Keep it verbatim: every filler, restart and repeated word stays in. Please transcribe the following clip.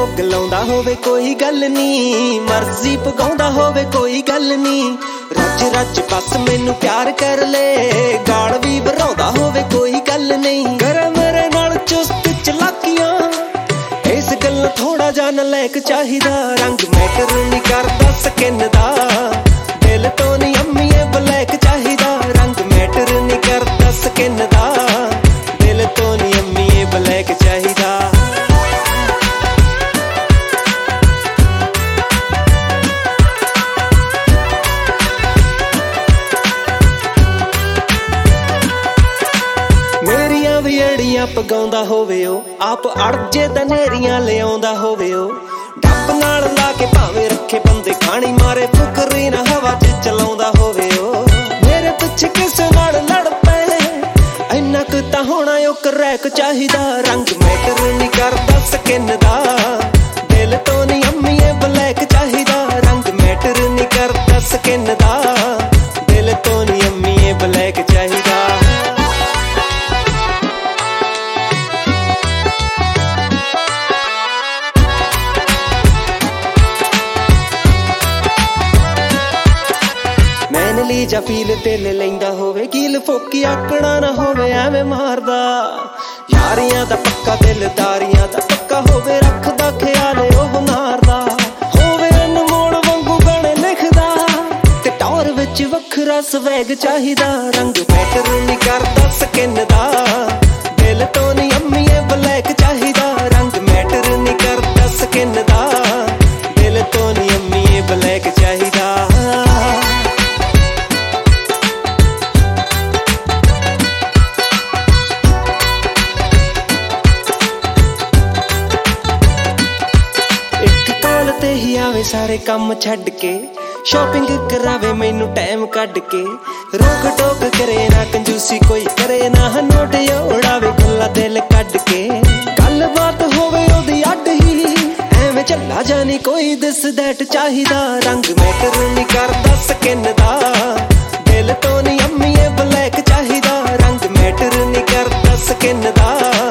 ਭੁੱਗ ਲਾਉਂਦਾ ਹੋਵੇ ਕੋਈ ਗੱਲ ਨੀ, ਮਰਜ਼ੀ ਪਗਾਉਂਦਾ ਹੋਵੇ ਕੋਈ ਗੱਲ ਨੀ। ਰੱਜ ਰੱਜ ਬਸ ਮੈਨੂੰ ਪਿਆਰ ਕਰ ਲੈ, ਗਾਲ ਵੀ ਭਰਾਉਂਦਾ ਹੋਵੇ ਕੋਈ ਗੱਲ ਨਹੀਂ। ਕਰ ਮੇਰੇ ਨਾਲ ਚੁਸਤ ਚਲਾਕੀਆਂ, ਇਸ ਗੱਲ ਥੋੜਾ ਜਿਹਾ ਨਲਾਇਕ ਚਾਹੀਦਾ। ਰੰਗ ਮੈਟਰ ਨਹੀਂ ਕਰਦਾ ਸਕਿਨ ਦਾ, ਦਿਲ ਤੋਂ ਨਹੀਂ ਅੰਮੀਏ ਬਲੈਕ ਚਾਹੀਦਾ। ਰੰਗ ਮੈਟਰ ਨਹੀਂ ਕਰਦਾ ਸਕਿਨ ਦਾ, ਦਿਲ ਤੋਂ ਨਹੀਂ ਅੰਮੀਏ ਬਲੈਕ ਚਾਹੀਦਾ। ਮੇਰੀਆਂ ਵੀ ਅੜੀਆਂ ਪਗਾਉਂਦਾ ਹੋਵੇ ਉਹ, ਆਪ ਅੜਜੇ ਤਾਂ ਨੇਰੀਆਂ ਲਿਆਉਂਦਾ ਹੋਵੇ ਉਹ। ਡੱਬ ਨਾਲ ਲਾ ਕੇ ਭਾਵੇਂ ਰੱਖੇ ਬੰਦੇ ਖਾਣੀ ਮਾਰੇ, ਫੁਕਰੀ ਨਾ ਹਵਾ ਚ ਚਲਾਉਂਦਾ ਹੋਵੇ ਉਹ। ਮੇਰੇ ਪਿੱਛੇ ਕਿਸੇ ਨਾਲ ਲੜ ਪਏ, ਇੰਨਾ ਕੁ ਤਾਂ ਹੋਣਾ ਉਹ ਕਰੈਕ ਚਾਹੀਦਾ। ਰੰਗ ਮੈਟਰ ਨਹੀਂ ਕਰਦਾ ਸਕਿਨ ਦਾ, ਦਿਲ ਤੋਂ ਨਹੀਂ ਅੰਮੀਏ ਬਲੈਕ ਚਾਹੀਦਾ। ਰੰਗ ਮੈਟਰ ਨਹੀਂ ਕਰਦਾ ਸਕਿਨ ਦਾ, ਦਿਲ ਤੋਂ ਨਹੀਂ ਅੰਮੀਏ ਬਲੈਕ ਚਾਹੀਦਾ। ਮੈਨਲੀ ਜਾਂ ਫੀਲ ਦਿਲ ਲੈਂਦਾ ਹੋਵੇ, ਗੀਲ ਫੋਕੀ ਆਕੜਾ ਨਾ ਹੋਵੇ ਐਵੇਂ ਮਾਰਦਾ। ਯਾਰੀਆਂ ਦਾ ਪੱਕਾ ਦਿਲਦਾਰੀਆਂ ਦਾ ਪੱਕਾ ਹੋਵੇ, ਰੱਖਦਾ ਖਿਆਲ ਉਹ ਨਾਰਦਾ ਹੋਵੇ। ਅਨਮੋਲ ਵਾਂਗੂ ਗਾਣੇ ਲਿਖਦਾ ਤੇ ਟੌਰ ਵਿੱਚ ਵੱਖਰਾ ਸਵੈਗ ਚਾਹੀਦਾ। ਰੰਗ ਮੈਟਰ ਨਹੀਂ ਕਰਦਾ ਸਕਿਨ ਦਾ, ਦਿਲ ਤੋਂ ਨਹੀਂ ਅੰਮੀਏ ਬਲੈਕ ਚਾਹੀਦਾ। ਰੰਗ ਮੈਟਰ ਨਹੀਂ ਕਰਦਾ ਸਕਿਨ ਦਾ, ਦਿਲ ਤੋਂ ਨਹੀਂ ਅੰਮੀਏ ਬਲੈਕ ਚਾਹੀਦਾ। ਤੇ ਹੀ ਆਵੇ ਸਾਰੇ ਕੰਮ ਛੱਡ ਕੇ, ਸ਼ਾਪਿੰਗ ਕਰਾਵੇ ਮੈਨੂੰ ਟਾਈਮ ਕੱਢ ਕੇ। ਰੋਕ ਟੋਕ ਕਰੇ ਨਾ ਕੰਜੂਸੀ ਕੋਈ ਕਰੇ ਨਾ, ਨੋਟ ਉਡਾਵੇ ਖੁੱਲਾ ਦਿਲ ਕੱਢ ਕੇ। ਗੱਲਬਾਤ ਹੋਵੇ ਉਹਦੀ ਅੱਡ ਹੀ, ਐਵੇਂ ਝੱਲਾ ਜਾਨੀ ਕੋਈ ਦਿਸ ਦੈਟ ਚਾਹੀਦਾ। ਰੰਗ ਮੈਟਰ ਨਹੀਂ ਕਰਦਾ ਸਕਿਨ ਦਾ, ਦਿਲ ਤੋਂ ਨਹੀਂ ਅੰਮੀਏ ਬਲੈਕ ਚਾਹੀਦਾ। ਰੰਗ ਮੈਟਰ ਨਹੀਂ ਕਰਦਾ ਸਕਿਨ ਦਾ,